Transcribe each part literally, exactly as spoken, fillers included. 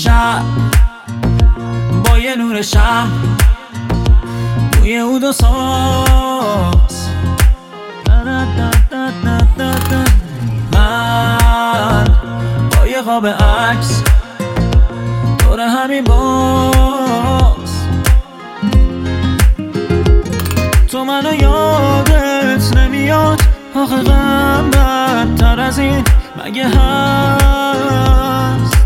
شب با یه نور شم بوی عود و ساز، من با یه قاب عکس دور همین باز. تو منو یادت نمیاد آخه غم بدتر از این مگه هست؟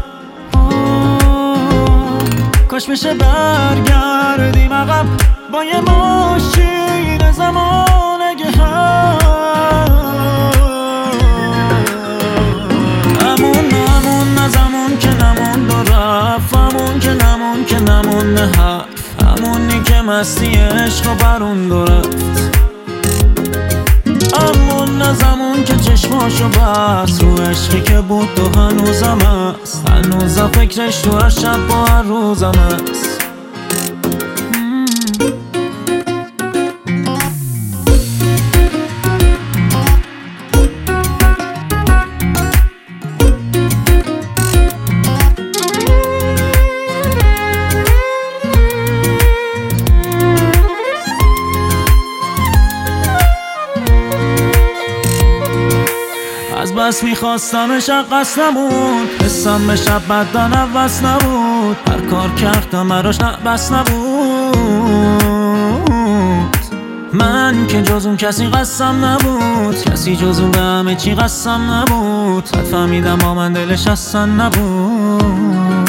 کاش بشه برگردیم عقب با یه ماشین زمان اگه هست. همون همون نه زمان که نمون دو رفت، همون که نمون که نمون نه حرف، همونی که مستی عشق و برون دو رفت. همون نه زمان که چشماشو بست رو عشقی که بود تو هنوزم هست، هنوزم فکرش تو هر شب با هر روزم هست. از بس میخواستمش قصد نبود، حسم به شب بدن عوض نبود، هر کار کردم براش بس نبود. من که جز اون کسی قسم نبود، کسی جز اون به همه چی قسم نبود. حد فهمیدم با من دلش اصلا نبود.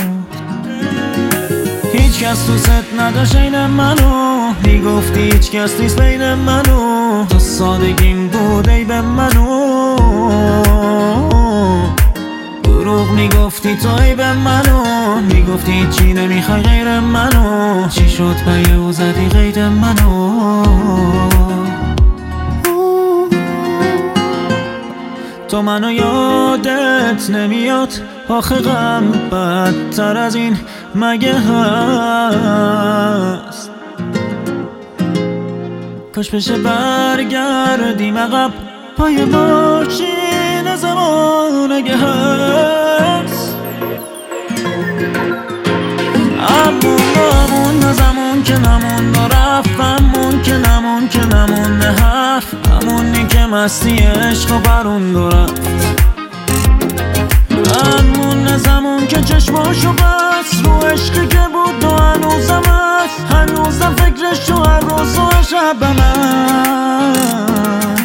هیچ کس تو ست نداشت این منو، میگفتی هیچ کس نیست بین منو، تو سادگیم بود ای به منو. دروغ میگفتی تو ای به منو، میگفتی چی نمیخوای غیر منو. چی شد پی او زدی غیر منو؟ تو منو یادت نمیاد آخه غم بدتر از این مگه هست؟ کاش بشه برگردیم عقب پای ماشین زمان اگه هست. همون همون نه زمان که نمون و رفت، همون که نمون که نمون نه حرف، همونی که مستی عشق و برون دو رفت. همون نه زمان که چشماشو بست رو عشقی که بود و هنوزم هست، هنوزم فکرش تو هر روز و هر شبم هست.